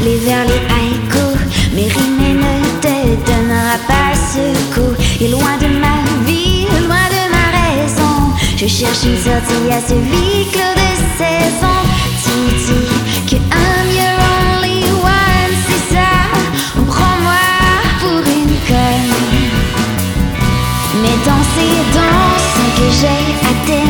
aller vers les haïkus. Mais rimes ne te donnera pas ce coup. Et loin de ma vie, loin de ma raison, je cherche une sortie à ce huis clos de saison. Tu dis que I'm your only one, c'est ça, prends-moi pour une conne. Mais danser, danse que j'ai à terre.